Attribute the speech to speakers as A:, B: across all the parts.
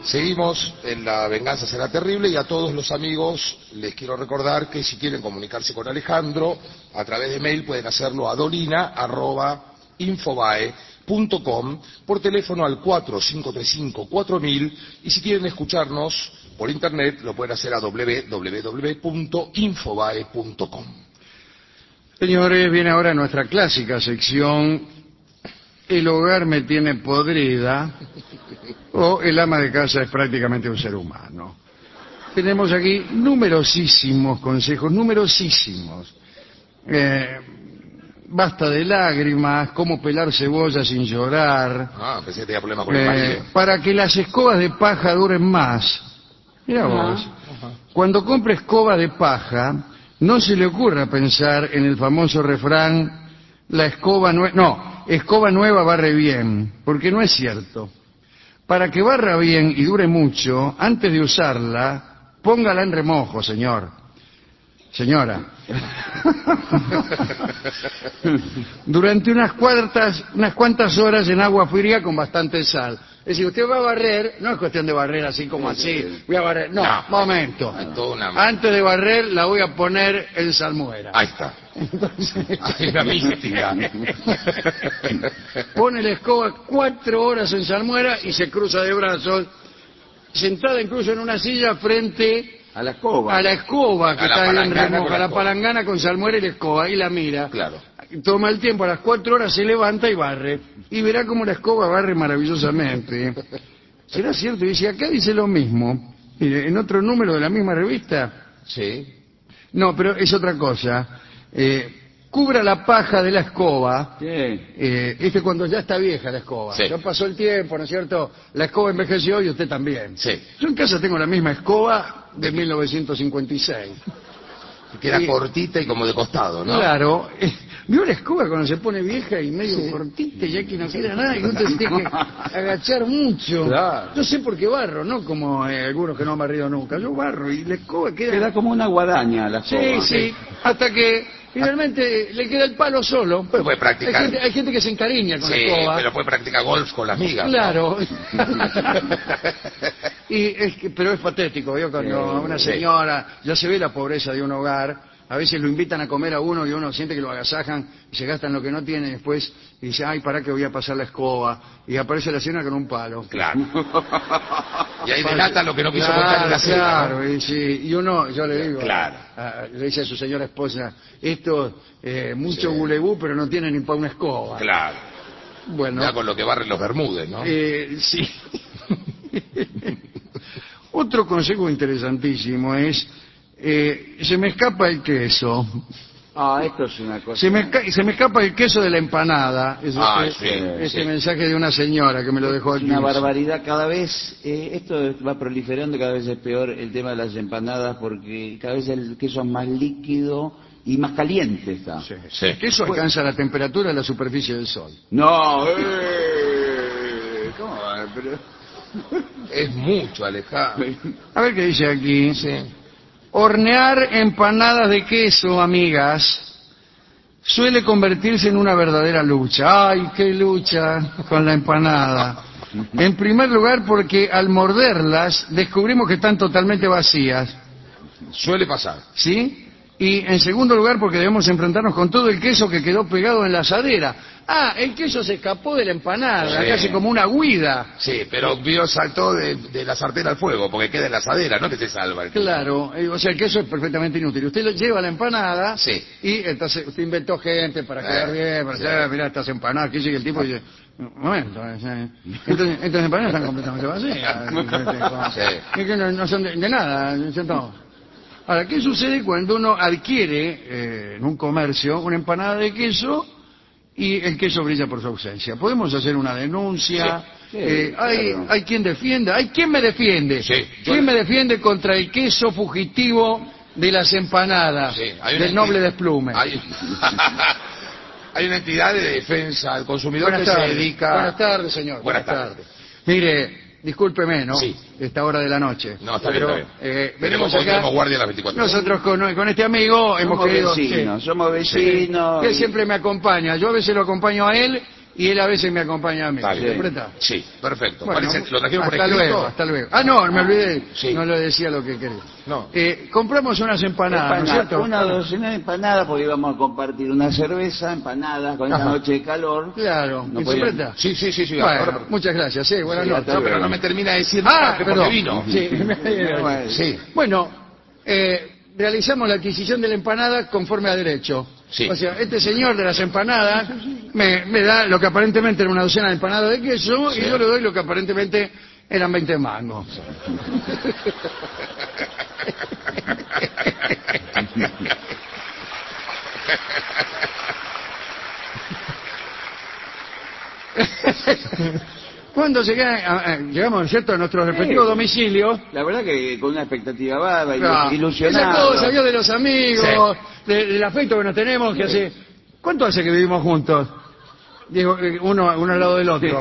A: Seguimos en La Venganza Será Terrible y a todos los amigos les quiero recordar que si quieren comunicarse con Alejandro a través de mail pueden hacerlo a dolina@infobae.com, por teléfono al 4535-4000 y si quieren escucharnos por internet lo pueden hacer a www.infobae.com.
B: Señores, viene ahora nuestra clásica sección El hogar me tiene podrida o el ama de casa es prácticamente un ser humano. Tenemos aquí numerosísimos consejos, numerosísimos. Basta de lágrimas, cómo pelar cebolla sin llorar.
A: Pensé que tenía problemas con el marido.
B: Para que las escobas de paja duren más. Mira vos. Cuando compre escoba de paja, no se le ocurra pensar en el famoso refrán, la escoba escoba nueva barre bien, porque no es cierto. Para que barra bien y dure mucho, antes de usarla, póngala en remojo, señor. Señora. Durante unas cuantas horas en agua fría con bastante sal. Es decir, usted va a barrer, no es cuestión de barrer así como así, voy a barrer, no, momento. Antes de barrer la voy a poner en salmuera.
A: Ahí está.
B: Entonces,
A: hay una mística.
B: Pone la escoba 4 horas en salmuera y se cruza de brazos, sentada incluso en una silla frente
C: a la escoba.
B: Que está bien remoja, a la palangana con salmuera y la escoba, y la mira.
A: Claro.
B: Toma el tiempo, a las 4 horas se levanta y barre. Y verá cómo la escoba barre maravillosamente. ¿Será cierto? Y dice, acá dice lo mismo. Mire, en otro número de la misma revista.
A: Sí.
B: No, pero es otra cosa. Cubra la paja de la escoba.
C: Sí.
B: Cuando ya está vieja la escoba.
A: Sí.
B: Ya pasó el tiempo, ¿no es cierto? La escoba envejeció y usted también.
A: Sí.
B: Yo en casa tengo la misma escoba de 1956.
A: Queda cortita y como de costado, ¿no?
B: Claro. ¿Vio la escoba cuando se pone vieja y medio cortita, ya que no queda nada y usted se tiene que agachar mucho?
C: Claro.
B: Yo sé por qué barro, no como algunos que no han barrido nunca. Yo barro y la escoba
C: Queda como una guadaña la escoba.
B: Sí, hasta que finalmente le queda el palo solo.
A: Pero puede practicar.
B: Hay gente que se encariña con la escoba.
A: Pero puede practicar golf con las migas.
B: Claro. Pero es patético, ¿vio? Cuando una señora, ya se ve la pobreza de un hogar, a veces lo invitan a comer a uno y uno siente que lo agasajan y se gastan lo que no tiene después y dice, ay, para que voy a pasar la escoba, y aparece la señora con un palo.
A: Claro. Y ahí delata lo que no quiso contar en la cena.
B: Claro, ¿no? Y uno, yo le digo,
A: claro.
B: Le dice a su señora esposa, esto, mucho gulebú, pero no tiene ni para una escoba.
A: Claro.
B: Bueno.
A: Ya con lo que barren los Bermudes, ¿no?
B: Sí. Otro consejo interesantísimo es, se me escapa el queso.
C: Esto es una cosa.
B: Se me escapa el queso de la empanada.
A: Sí.
B: Mensaje de una señora que me lo dejó aquí.
C: Es una barbaridad. Cada vez, esto va proliferando, cada vez es peor el tema de las empanadas, porque cada vez el queso es más líquido y más caliente está.
B: Sí. El queso alcanza la temperatura de la superficie del sol.
C: No, ¿cómo va? Pero...
A: Es mucho, Alejandro.
B: A ver qué dice aquí.
A: Sí.
B: Hornear empanadas de queso, amigas, suele convertirse en una verdadera lucha. ¡Ay, qué lucha con la empanada! En primer lugar, porque al morderlas descubrimos que están totalmente vacías.
A: Suele pasar.
B: ¿Sí? Y en segundo lugar, porque debemos enfrentarnos con todo el queso que quedó pegado en la asadera. El queso se escapó de la empanada, casi como una huida.
A: Sí, pero saltó de la sartén al fuego, porque queda en la asadera, no que se salva el queso.
B: Claro, o sea, el queso es perfectamente inútil. Usted lo lleva a la empanada,
A: y
B: entonces usted inventó gente para quedar bien, para decir, mirá, estas empanadas, que el tipo dice, un momento, entonces empanadas están completamente vacías. Es que no son de nada, ¿cierto? Ahora, ¿qué sucede cuando uno adquiere en un comercio una empanada de queso y el queso brilla por su ausencia? ¿Podemos hacer una denuncia? ¿Hay quien defienda? ¿Hay quien me defiende? ¿Quién me defiende contra el queso fugitivo de las empanadas del noble desplume?
A: Hay una entidad de defensa al consumidor que se dedica...
B: Buenas tardes, señor.
A: Buenas tardes.
B: Mire, discúlpeme, ¿no? Esta hora de la noche.
A: No, está bien, está bien.
B: Venimos acá,
A: tenemos guardia a las 24 horas.
B: Nosotros con este amigo hemos querido...
C: Somos vecinos.
B: Que siempre me acompaña. Yo a veces lo acompaño a él y él a veces me acompaña a mí.
A: Está bien.
B: ¿Interpreta?
A: Sí, perfecto.
B: Bueno,
A: ¿Lo trajeron por
B: hasta
A: escrito?
B: luego, hasta luego. Ah, no, me olvidé.
A: Sí.
B: No le decía lo que quería.
A: No.
B: Compramos unas empanadas, ¿no es cierto?
C: Una docena de empanadas porque íbamos a compartir una cerveza, empanadas con esa
B: Ajá.
C: noche de calor.
B: Claro,
C: No
B: ¿interpreta?
A: Sí.
B: Bueno,
A: Ahora-
B: muchas gracias, sí, buenas
C: Sí,
B: noches.
C: hasta
A: No, pero
C: luego.
A: no me termina de decir
B: Ah,
A: nada, porque
B: perdón.
A: vino.
B: Sí,
A: Sí.
B: Bueno, realizamos la adquisición de la empanada conforme a derecho.
A: Sí.
B: O sea, este señor de las empanadas me da lo que aparentemente era una docena de empanadas de queso
A: Sí.
B: y yo le doy lo que aparentemente eran 20 mangos. Cuando llegamos, ¿cierto?, a nuestros respectivos domicilios,
C: La verdad que con una expectativa bárbara,
B: esa
C: ilusionado.
B: cosa, yo de los amigos, del afecto que nos tenemos, que hace... ¿Cuánto hace que vivimos juntos? Digo, uno al lado del otro.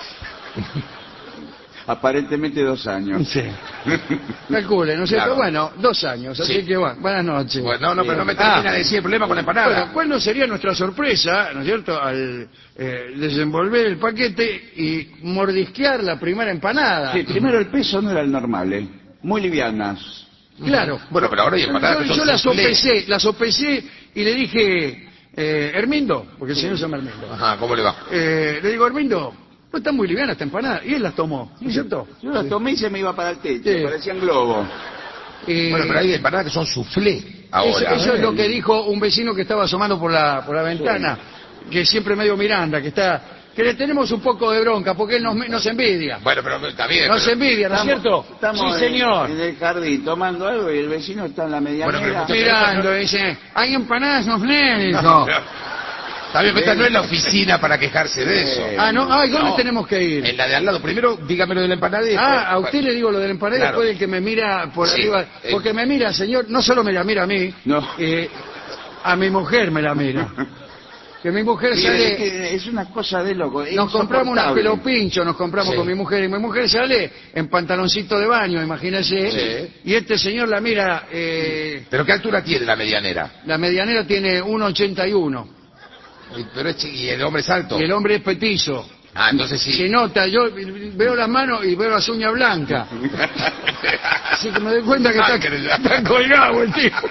C: Aparentemente 2 años.
B: Sí. Calcule, ¿no es cierto?
A: Claro.
B: Bueno, 2 años, así
A: Sí.
B: que bueno, buenas noches.
A: Bueno, no, pero no me termina de decir el problema con la empanada.
B: Bueno, ¿cuál no sería nuestra sorpresa, ¿no es cierto?, al desenvolver el paquete y mordisquear la primera empanada.
C: Sí, primero el peso no era el normal, ¿eh? Muy livianas.
B: Claro.
A: Bueno, pero ahora hay empanadas que
B: Yo
A: son
B: la sopesé y le dije, Hermindo, porque el señor se llama Hermindo.
A: Ajá, ¿cómo le va?
B: Le digo, Hermindo, no está muy liviana esta empanada. Y él las tomó, ¿no es cierto?
C: Yo las tomé y se me iba para el techo,
B: Sí.
C: parecían globos.
A: Bueno, pero hay empanadas que son soufflé ahora.
B: Eso es lo que dijo un vecino que estaba asomando por la ventana, que siempre medio Miranda, que le tenemos un poco de bronca, porque él nos envidia.
A: Bueno, pero está bien.
B: Nos
A: pero-
B: envidia, ¿no es cierto?
C: Estamos
B: Sí, señor.
C: en el jardín tomando algo y el vecino está en la medianera.
A: Bueno, pero-
B: Mirando, dice, hay empanadas, no dijo.
A: Está bien, pero esta no es la oficina para quejarse de eso.
B: Ah, no, ay, ¿dónde
A: No.
B: tenemos que ir?
A: En la de al lado. Primero, dígame lo de la empanada y después-
B: A usted le digo lo de la empanada,
A: Claro.
B: después el que me mira por
A: Sí,
B: arriba, porque me mira, señor, no solo me la mira a mí,
C: No.
B: a mi mujer me la mira. Que mi mujer
C: Mire,
B: sale,
C: es que es una cosa de loco. es
B: nos compramos unas
C: insoportable.
B: pelopinchos, nos compramos
A: Sí.
B: con mi mujer, y mi mujer sale en pantaloncito de baño, imagínese,
A: Sí.
B: y este señor la mira,
A: ¿Pero qué altura tiene la medianera?
B: la medianera tiene 1,81,
A: Pero es y el hombre es alto.
B: y el hombre es petizo.
A: Ah, entonces sí.
B: Se nota, yo veo las manos y veo las uñas blancas. Así que me doy cuenta que está colgado el tipo.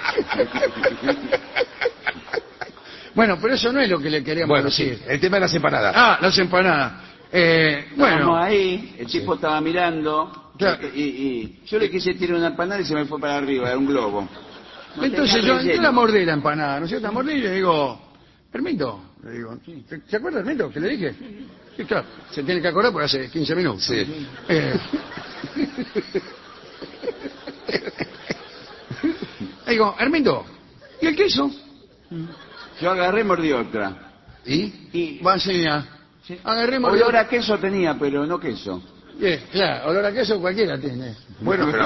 B: Bueno, pero eso no es lo que le queríamos
A: Bueno,
B: decir.
A: sí. El tema de las empanadas.
B: Ah, las empanadas.
C: Estábamos
B: Bueno,
C: ahí, el tipo estaba mirando,
B: Claro.
C: y yo le quise tirar una empanada y se me fue para arriba, era un globo. No
B: entonces
C: tenía
B: yo
C: relleno.
B: la mordí la empanada, ¿no es cierto? La mordí y le digo, Hermindo, le digo, ¿se acuerda, Hermindo, que le dije? Sí, claro, se tiene que acordar porque hace 15 minutos.
A: Sí.
B: Eh, le digo, Hermindo, ¿y el queso?
C: Yo agarré y mordí otra.
A: ¿Y?
C: Y
B: Vacía. Agarremos.
C: olor a queso tenía, pero no queso.
B: Claro, olor a queso cualquiera tiene.
A: Bueno, pero...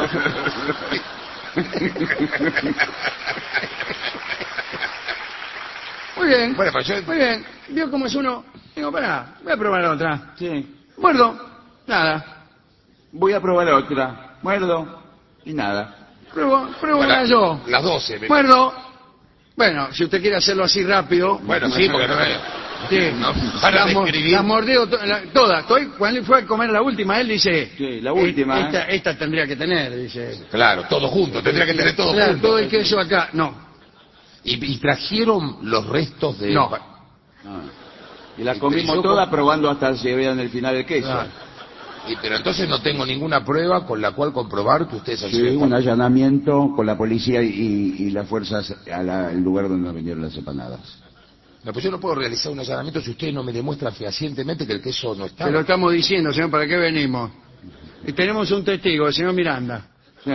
B: Muy bien.
A: Bueno, pues yo-
B: Muy bien. Vio cómo es uno. Digo, pará, voy a probar la otra.
C: Sí.
B: Muerdo. Nada.
C: Voy a probar otra. Muerdo y nada.
B: Pruebo
A: Bueno,
B: una yo.
A: Las 12.
B: Muerdo. Bueno, si usted quiere hacerlo así rápido.
A: Bueno, sí, porque no me...
B: Sí.
A: No, para
B: la
A: describir.
B: mordió todas. Cuando fue a comer la última, él dice...
C: Sí, la última,
B: Esta tendría que tener, dice.
A: Claro, todo junto. Tendría que tener todo
B: Claro,
A: junto.
B: todo el queso acá. No.
A: Y trajeron los restos de...
B: No.
C: Ah. Y la
A: Y
C: comimos
A: yo
C: toda
A: com-
C: probando hasta se vean el final del queso.
B: Claro.
A: Pero entonces no tengo ninguna prueba con la cual comprobar que ustedes han
C: Sí,
A: sido...
C: un allanamiento con la policía y las fuerzas al lugar donde nos vendieron las empanadas.
A: No, pues yo no puedo realizar un allanamiento si ustedes no me demuestran fehacientemente que el queso no está.
B: Se lo estamos diciendo, señor, ¿para qué venimos? Y tenemos un testigo, el señor Miranda.
C: Sí.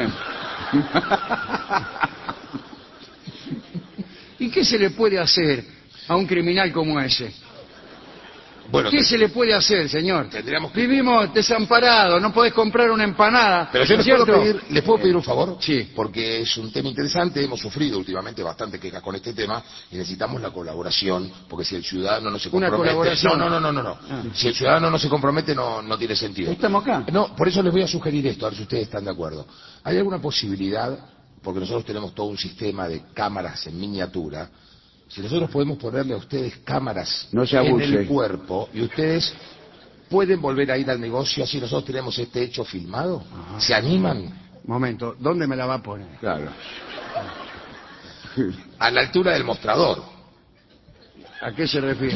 B: ¿Y qué se le puede hacer a un criminal como ese?
A: Bueno,
B: ¿Qué se le puede hacer, señor?
A: Tendríamos que-
B: Vivimos desamparados, no podés comprar una empanada.
A: pero yo
B: ¿no
A: les
B: es
A: puedo,
B: cierto?
A: pedir, ¿les puedo pedir un favor?
B: Sí.
A: Porque es un tema interesante, hemos sufrido últimamente bastante quejas con este tema y necesitamos la colaboración, porque si el ciudadano no se
B: Una
A: compromete...
B: colaboración.
A: No. Si el ciudadano no se compromete no tiene sentido.
C: Estamos acá.
A: No, por eso les voy a sugerir esto, a ver si ustedes están de acuerdo. ¿Hay alguna posibilidad, porque nosotros tenemos todo un sistema de cámaras en miniatura, Si nosotros podemos ponerle a ustedes cámaras
C: No se
A: en
C: abuse.
A: el cuerpo y ustedes pueden volver a ir al negocio, así nosotros tenemos este hecho filmado, ¿se animan?
B: Momento, ¿dónde me la va a poner?
C: Claro.
A: A la altura del mostrador.
B: ¿A qué se refiere?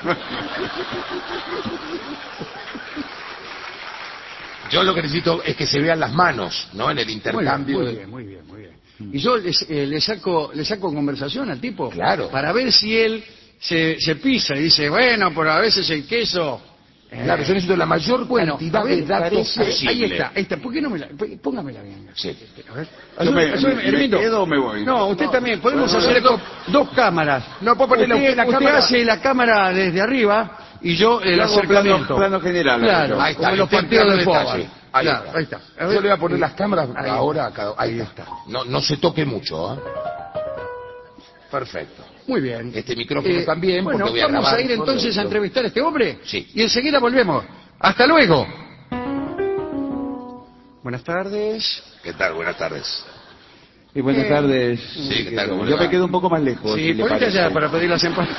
A: Yo lo que necesito es que se vean las manos, ¿no? En el intercambio.
B: Muy bien, muy bien, muy bien. Y yo le saco conversación al tipo.
A: Claro.
B: Para ver si él se pisa y dice, bueno, pero a veces el queso...
A: Claro, yo necesito la mayor
B: Bueno,
A: cantidad
B: a ver,
A: de datos posible.
B: ahí está. ¿Por qué no me la... Póngamela bien.
A: Sí.
B: A ver.
C: Yo me
B: Hermito.
C: quedo o me voy.
B: No, usted también. Podemos
C: Bueno,
B: hacer dos cámaras.
A: No, puedo ponerle a usted la
B: usted
A: cámara.
B: hace la cámara desde arriba y yo el
C: Yo hago
B: acercamiento.
C: plano general.
B: Claro,
A: Ahí está,
B: como en los
A: usted
B: partidos
A: plano
B: de
A: detalle.
B: fútbol.
A: Ahí
B: Claro,
A: está.
B: ahí está. A
A: Yo
B: ver.
A: le voy a poner las cámaras
B: Ahí
A: ahora
B: está.
A: a cada... Ahí está. No se toque mucho, ¿eh? Perfecto.
B: Muy bien.
A: Este micrófono también,
B: Bueno,
A: porque voy a
B: vamos
A: grabar
B: a ir entonces
A: todo
B: a entrevistar a este hombre.
A: Sí.
B: Y enseguida volvemos. Hasta luego. Buenas tardes.
A: ¿Qué tal? Buenas tardes.
C: Y buenas tardes.
A: Sí, ¿qué tal? ¿Cómo le
C: Yo
A: va?
C: me quedo un poco más lejos.
B: Sí,
C: si le
B: ponete
C: parece.
B: allá para pedir las empanadas.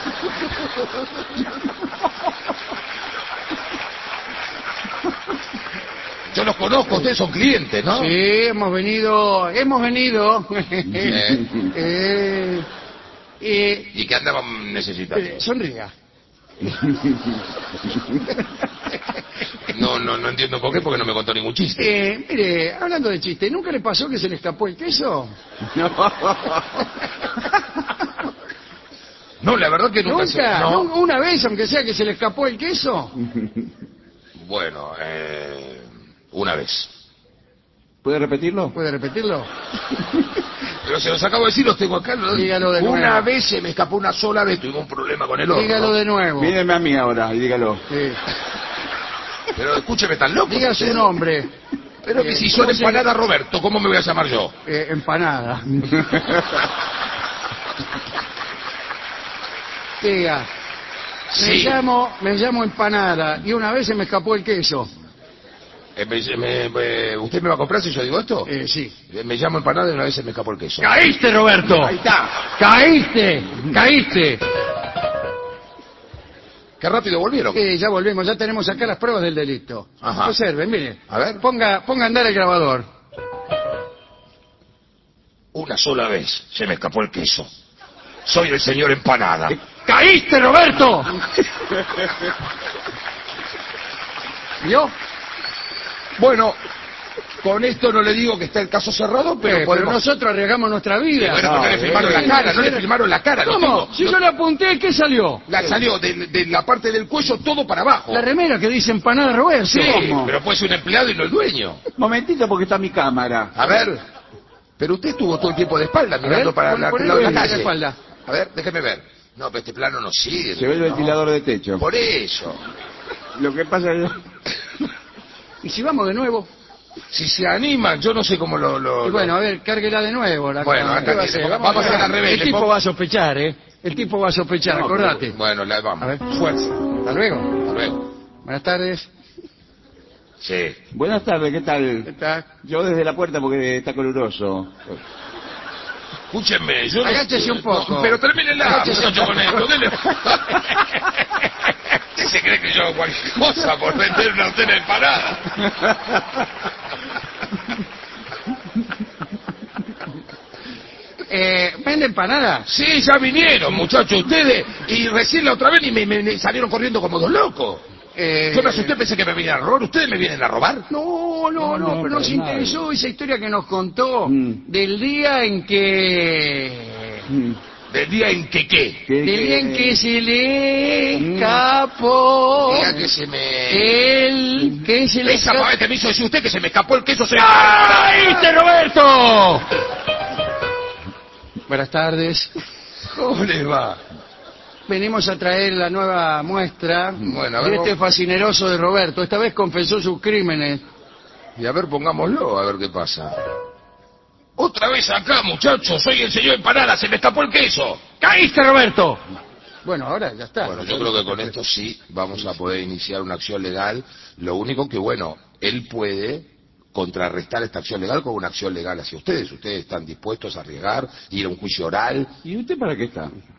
A: Yo los conozco, ustedes son clientes, ¿no?
B: Sí, hemos venido.
A: ¿Y qué andaban necesitando?
B: Sonría.
A: No entiendo por qué, porque no me contó ningún chiste.
B: Mire, hablando de chiste, ¿nunca le pasó que se le escapó el queso?
A: No, la verdad que nunca.
B: ¿Nunca?
A: No.
B: ¿Una vez, aunque sea que se le escapó el queso?
A: Bueno, una vez.
C: ¿Puede repetirlo?
B: ¿Puede repetirlo?
A: Pero se los acabo de decir, los tengo acá. ¿No?
B: Dígalo de
A: Una
B: nuevo.
A: vez se me escapó una sola vez, tuvimos un problema con el horno.
B: Dígalo de nuevo.
C: Míreme a mí ahora y dígalo.
B: Sí.
A: Pero escúcheme, tan loco.
B: Diga su nombre.
A: Pero que si son
B: ¿cómo se-
A: empanada Roberto, ¿cómo me voy a llamar yo?
B: Empanada. Diga.
A: Sí.
B: Me llamo Empanada y una vez se me escapó el queso.
A: ¿Usted me va a comprar si yo digo esto?
B: Sí.
A: Me llamo empanada y una vez se me escapó el queso.
B: ¡Caíste, Roberto!
A: Ahí está.
B: ¡Caíste!
A: Qué rápido volvieron.
B: Ya volvemos, ya tenemos acá las pruebas del delito.
A: Ajá.
B: Observen, mire.
A: A ver.
B: Ponga a andar el grabador.
A: Una sola vez se me escapó el queso. Soy el señor empanada.
B: ¡Caíste, Roberto! ¿Vio?
A: Bueno, con esto no le digo que está el caso cerrado, pero podemos...
B: nosotros arriesgamos nuestra vida.
A: Bueno, porque le filmaron la cara, no le filmaron la cara. lo
B: ¿Cómo?
A: tengo-
B: Si yo le apunté, ¿qué salió?
A: Salió de la parte del cuello todo para abajo.
B: La remera que dice Empanada Roberto.
A: Sí,
C: ¿Cómo?
A: pero puede ser un empleado y no el dueño.
C: Momentito porque está mi cámara.
A: A ver, pero usted estuvo todo el tiempo de espalda mirando para el lado de la calle.
B: espalda.
A: A ver, déjeme ver. No, pero este plano no sirve.
C: Se ve el
A: ¿no?
C: ventilador de techo.
A: Por eso.
C: Lo que pasa es...
B: ¿Y si vamos de nuevo?
A: Si se animan, yo no sé cómo
B: Y bueno, a ver, cárguela de nuevo.
A: Bueno,
B: cámara.
A: acá
B: ¿Qué va a
A: tiene,
B: hacer?
A: vamos a hacer al revés,
B: El
A: le
B: tipo
A: pongo-
B: va a sospechar, ¿eh? El tipo va a sospechar,
C: No,
B: acordate.
A: Bueno, vamos.
B: A ver.
A: Fuerza.
B: Hasta luego.
A: Hasta luego.
B: Buenas tardes.
A: Sí.
C: Buenas tardes, ¿qué
B: ¿Qué
C: tal?
B: tal?
C: Yo desde la puerta porque está caluroso.
A: Escúchenme, yo no-
B: Agáchese un poco.
A: No, pero termínenla,
B: Agáchese
A: muchacho,
B: un
A: con
B: poco.
A: esto. Dele. ¿Usted se cree que yo hago cualquier cosa por vender una antena de parada?
B: ¿Vende empanada?
A: Sí, ya vinieron, muchachos, ustedes. Y recién la otra vez y me salieron corriendo como dos locos. Yo me asusté, pensé que me venían a robar. ¿Ustedes me vienen a robar?
B: No, pero nos
C: para
B: interesó esa historia que nos contó
C: Mm.
B: del día en que...
A: ¿Del día en que qué?
C: ¿Qué-
B: Del día en
C: qué-
B: que se le escapó...
A: El día que se me...
B: El que se le
A: Esa pavete me hizo decir usted que se me escapó el queso.
B: ¡Caíste, Roberto! Buenas tardes.
A: ¿Cómo les va?
B: Venimos a traer la nueva muestra
A: Bueno, a
B: de
A: ver,
B: este
A: vos-
B: fascineroso de Roberto. Esta vez confesó sus crímenes.
A: Y a ver, pongámoslo, a ver qué pasa. Otra vez acá, muchachos, soy el señor empanada, se me escapó el queso.
B: ¡Caíste, Roberto! Bueno, ahora ya está.
A: Bueno, yo creo que con esto sí vamos a poder iniciar una acción legal. Lo único que, bueno, él puede contrarrestar esta acción legal con una acción legal hacia ustedes. Ustedes están dispuestos a arriesgar, ir a un juicio oral.
C: ¿Y usted para qué está?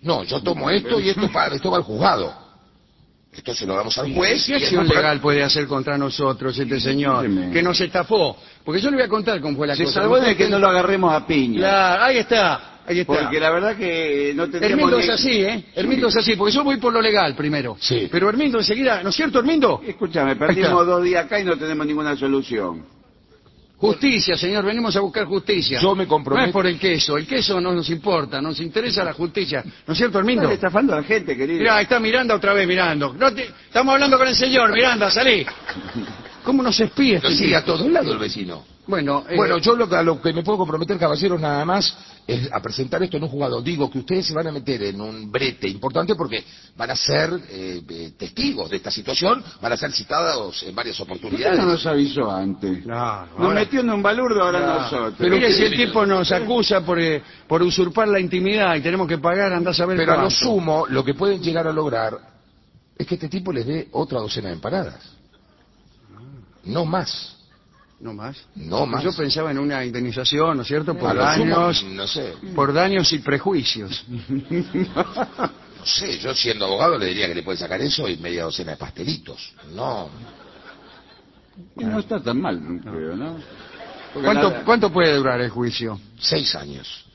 A: No, yo tomo esto y esto va al juzgado. Esto se lo damos al juez.
B: ¿Qué acción legal puede hacer contra nosotros este señor que nos estafó? Porque yo le voy a contar cómo fue la cosa.
C: Se salvó de que no lo agarremos a piña.
B: Claro, ahí está.
C: Porque la verdad que no tendríamos...
B: Hermindo es así, ¿eh? Hermindo es así, porque yo voy por lo legal primero.
A: Sí.
B: Pero Hermindo enseguida, ¿no es cierto, Hermindo?
C: Escúchame, perdimos 2 días acá y no tenemos ninguna solución.
B: Justicia, señor, venimos a buscar justicia.
A: Yo me comprometo...
B: No es por el queso no nos importa, nos interesa la justicia. ¿No es cierto, Hermindo?
C: Estás estafando a la gente, querido.
B: Mirá, ahí está Miranda otra vez mirando. Estamos hablando con el señor, Miranda, salí. ¿Cómo nos espía este
A: sigue
B: tipo?
A: a todos lados el vecino.
B: Bueno,
A: yo a lo que me puedo comprometer, caballeros, nada más, es a presentar esto en un juzgado. Digo que ustedes se van a meter en un brete importante porque van a ser testigos de esta situación, van a ser citados en varias
C: ¿Por qué
A: oportunidades.
C: no nos avisó antes?
B: Claro,
C: Nos metió en un balurdo ahora
B: Claro.
C: nosotros.
B: Pero mire, si el tipo nos acusa por usurpar la intimidad y tenemos que pagar, andás a ver
A: Pero a lo
B: cuánto.
A: sumo, lo que pueden llegar a lograr es que este tipo les dé otra docena de empanadas. No más.
B: No más.
A: No más.
B: Yo pensaba en una indemnización, ¿no es cierto? Por
A: A lo sumo,
B: daños,
A: no sé.
B: por daños y prejuicios.
A: No sé, yo siendo abogado le diría que le puede sacar eso y media docena de pastelitos. No.
C: Y no está tan mal, creo, ¿no? Porque
B: ¿Cuánto puede durar el juicio?
A: 6 años.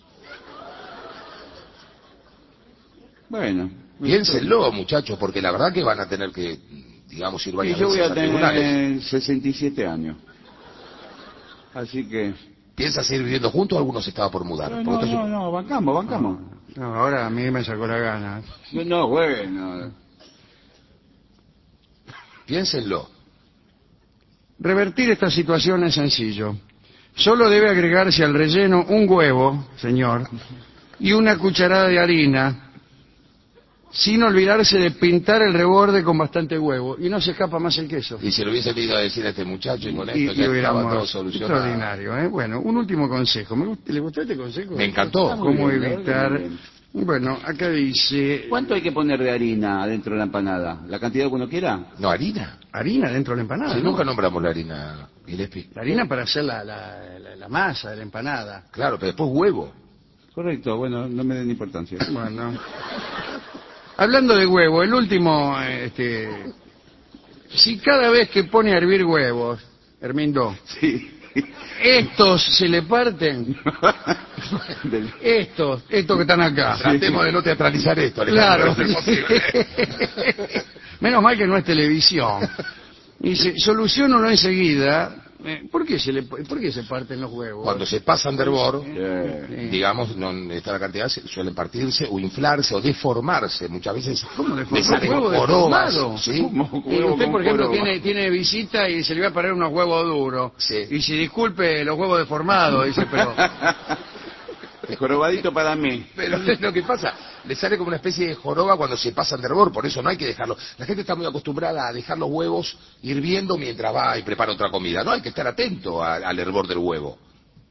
C: Bueno.
A: Piénsenlo, muchachos, porque la verdad que van a tener que, digamos, ir
C: Y
A: varias
C: yo voy
A: veces
C: a
A: a tribunales.
C: tener 67 años. Así que...
A: ¿Piensa seguir viviendo juntos o alguno se estaba por mudar? Porque esto es-
C: No, bancamos.
B: No, ahora a mí me sacó la gana.
C: No, bueno.
A: Piénsenlo.
B: Revertir esta situación es sencillo. Solo debe agregarse al relleno un huevo, señor, y una cucharada de harina, sin olvidarse de pintar el reborde con bastante huevo. Y no se escapa más el queso.
A: Y si lo hubiese ido a decir a este muchacho y con
B: Y
A: esto ya estaba
B: hubiéramos-
A: todo solucionado.
B: extraordinario, ¿eh? Bueno, un último consejo. ¿Le gustó este consejo?
A: Me encantó.
B: ¿Cómo
C: Muy bien,
B: evitar?
C: muy bien.
B: Bueno, acá dice...
C: ¿Cuánto hay que poner de harina adentro de la empanada? ¿La cantidad que uno quiera?
A: No, harina.
B: Harina dentro de la empanada,
A: Si
B: ¿no?
A: nunca nombramos la harina, Gillespie.
B: La harina para hacer la masa de la empanada.
A: Claro, pero después huevo.
C: Correcto, bueno, no me den importancia.
B: Bueno. Hablando de huevo, el último, si cada vez que pone a hervir huevos, Hermindo,
C: Sí.
B: estos se le parten, estos que están acá.
A: Tratemos de no teatralizar esto, Alejandro.
B: Claro.
A: No es posible.
B: Menos mal que no es televisión. Dice, soluciónalo enseguida. ¿Por qué se parten los huevos?
A: Cuando se pasan de hervor, digamos, no está la cantidad, suelen partirse o inflarse o deformarse. Muchas veces
B: ¿Cómo
A: le
B: deformar?
A: salen
B: ¿Huevo
A: jorobas.
B: deformado?
A: ¿Sí?
B: Y usted, por ejemplo, tiene visita y se le va a parar unos huevos duros.
A: Sí.
B: Y si disculpe los huevos deformados, dice, pero...
C: El jorobadito para mí.
A: Pero es lo que pasa, le sale como una especie de joroba cuando se pasan de hervor, por eso no hay que dejarlo. La gente está muy acostumbrada a dejar los huevos hirviendo mientras va y prepara otra comida. No, hay que estar atento al hervor del huevo.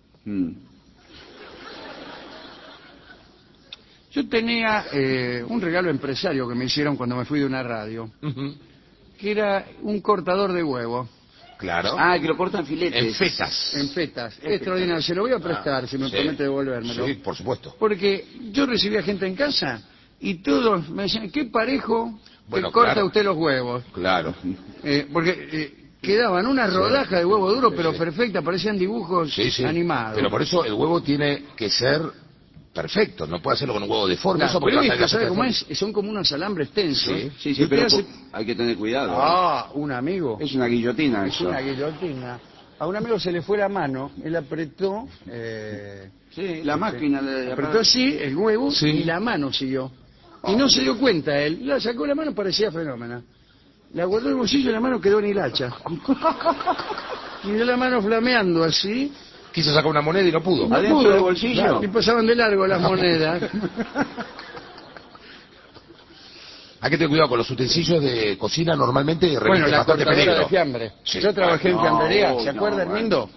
B: Yo tenía un regalo empresario que me hicieron cuando me fui de una radio, que era un cortador de huevos.
A: Claro.
C: Ah, que lo cortan filetes.
A: En fetas.
B: En fetas. Extraordinario. Se lo voy a prestar, si me
A: Sí.
B: promete devolvérmelo.
A: Sí, por supuesto.
B: Porque yo recibía gente en casa y todos me decían, qué parejo
A: Bueno,
B: que corta
A: claro.
B: usted los huevos.
A: Claro.
B: Porque quedaban una rodaja de huevo duro, pero
A: Sí.
B: perfecta, parecían dibujos
A: Sí, sí.
B: animados.
A: Pero por eso el huevo tiene que ser perfecto, no puede hacerlo con un huevo deforme.
B: Claro,
A: Eso porque
B: pero
A: va a salir
B: esto, ¿sabe
A: la
B: cómo
A: feta
B: es? Son como unos alambres tensos.
A: Sí,
C: Sí,
B: Y
C: sí,
B: usted
C: pero
B: hace-
C: hay que tener cuidado.
B: un amigo.
C: Es una guillotina
B: Es
C: eso.
B: una guillotina. A un amigo se le fue la mano, él apretó...
C: Sí, la máquina de...
B: apretó así el huevo
A: Sí.
B: y la mano siguió. Y no se dio cuenta él. La sacó la mano, parecía fenómena. La guardó en el bolsillo y la mano quedó en hilacha. Y dio la mano flameando así.
A: Quiso sacar una moneda y no pudo.
C: ¿Adentro
B: pudo.
C: del bolsillo?
B: Claro. Y pasaban de largo las monedas.
A: Hay que tener cuidado con los utensilios de cocina, normalmente
B: Bueno,
A: revisten
B: la
A: bastante
B: cortadora
A: peligro.
B: de fiambre.
A: Sí.
B: Yo trabajé en
C: No,
B: fiambrería,
C: no,
B: ¿se acuerda,
C: bueno.
B: Hermindo?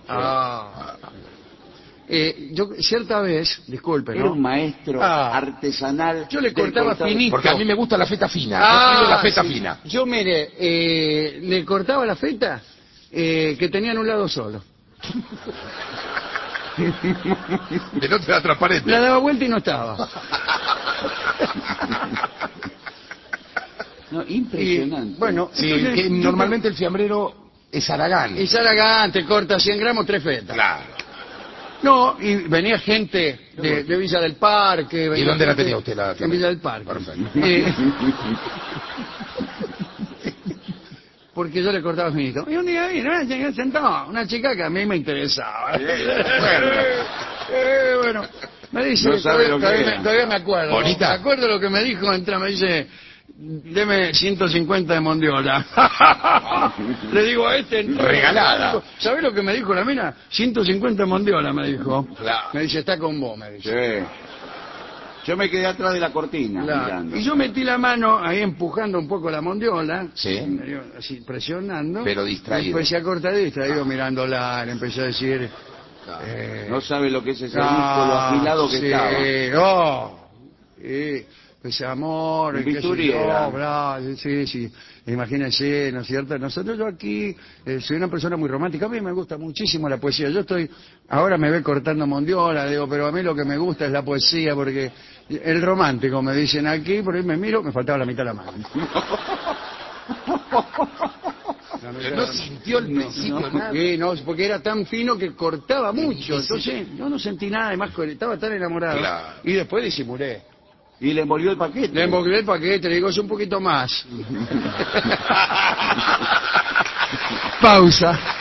C: Sí.
B: Yo cierta vez, disculpe,
C: Era
B: ¿no?
C: un maestro artesanal.
B: Yo le
C: del
B: cortaba
C: cortado.
B: finito.
A: Porque a mí me gusta la feta fina. Yo pido la feta
B: sí.
A: fina.
B: Yo, mire, le cortaba la feta que tenían un lado solo.
A: De no te da transparente.
B: La daba vuelta y no estaba.
C: No, impresionante.
B: Y, bueno,
A: Sí,
B: entonces,
A: que normalmente el fiambrero es Aragán.
B: Y Saragán te corta 100 gramos, 3 fetas.
A: Claro.
B: No, y venía gente de Villa del Parque.
A: ¿Y
B: venía
A: dónde la
B: gente-
A: tenía usted la
B: En
A: fiambrera?
B: Villa del Parque.
A: Perfecto.
B: Porque yo le cortaba el finito. Y un día vino, sentó una chica que a mí me interesaba. Bueno, me dice,
C: No sabe lo que era.
B: todavía me acuerdo.
A: ¿Bonita?
B: Me acuerdo lo que me dijo, entra, me dice, deme 150 de mondiola. Le digo a este...
A: Regalada.
B: ¿Sabés lo que me dijo la mina? 150 de mondiola, me dijo.
A: Claro.
B: Me dice, está con vos, me dice.
C: Sí. Yo me quedé atrás de la cortina
B: Claro.
C: mirando.
B: Y yo metí la mano ahí empujando un poco la mondiola,
A: Sí.
B: medio así presionando.
A: Pero distraído.
B: Y empecé a cortar y distraído mirándola, le empecé a decir...
C: No sabe lo que es ese disco, lo afilado que
B: sí,
C: estaba.
B: Ese amor,
C: Un
B: qué sé
C: bisturí
B: yo,
C: era.
B: bla, sí. Imagínense, ¿no es cierto? Nosotros, yo aquí soy una persona muy romántica. A mí me gusta muchísimo la poesía. Ahora me ve cortando mondiola, digo, pero a mí lo que me gusta es la poesía, porque el romántico, me dicen aquí, por ahí me miro, me faltaba la mitad de la mano.
A: Pero no sintió al principio nada.
B: Sí, no, porque era tan fino que cortaba mucho. Entonces yo no sentí nada, además estaba tan enamorado.
A: Claro.
B: Y después disimulé.
C: Y le envolvió el paquete.
B: Le envolví el paquete, le digo, es un poquito más. Pausa.